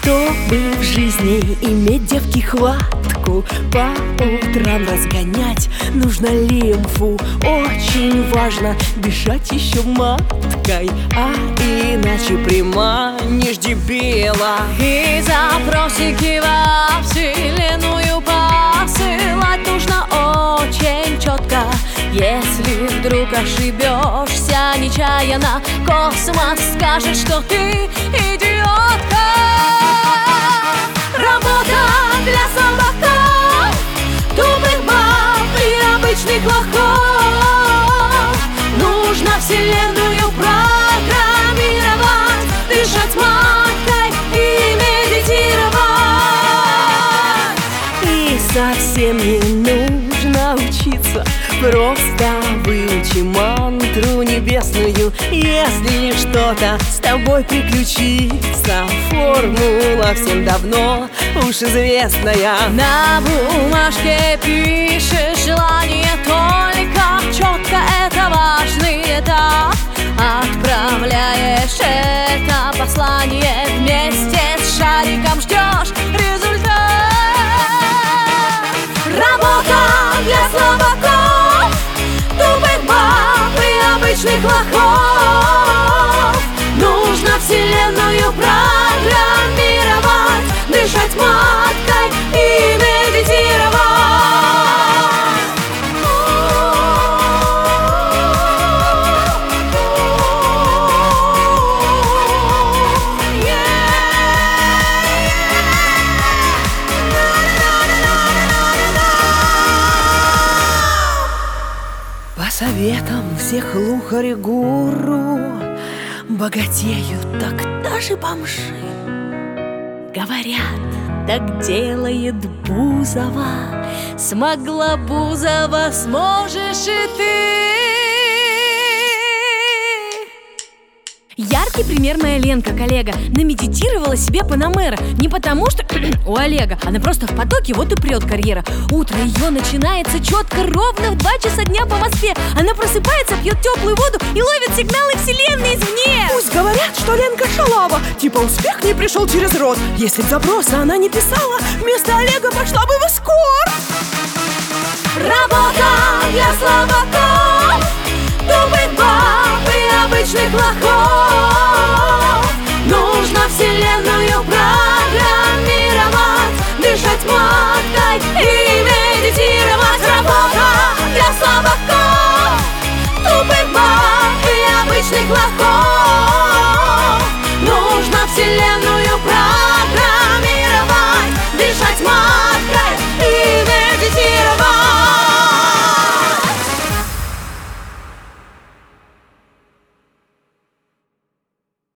Чтобы в жизни иметь девки хватку, по утрам разгонять нужно лимфу. Очень важно дышать еще маткой, а иначе приманишь дебила. И запросики во вселенную посылать нужно очень четко. Если вдруг ошибешься нечаянно, космос скажет, что ты идиотка. Работа для слабаков, тупых баб и обычных лохов. Нужно вселенную программировать, дышать маткой и медитировать. И совсем не нужно учиться, просто выучи мантру небесную. Если что-то с тобой приключится, формула всем давно уж известная. На бумажке пишешь желание только четко, это важный этап. Отправляешь это послание вместе с шариком, ждешь результат. Работа для слабаков, тупых баб и обычных лохов. Нужно вселенную программировать, дышать маткой и медитировать. По советам всех лухарь-гуру богатеют так даже бомжи. Говорят, так делает Бузова. Смогла Бузова, сможешь и ты. Яркий пример моя Ленка, коллега. Намедитировала себе Панамера. Не потому что у Олега, она просто в потоке, вот и прет карьера. Утро ее начинается четко, ровно в 2 часа дня по Москве. Она просыпается, пьет теплую воду и ловит сигналы вселенной извне. Пусть говорят, что Ленка шалава, типа успех не пришел через род. Если б запросы она не писала, вместо Олега пошла бы в эскорт. Работа для слабаков, тупых баб и обычных лохов.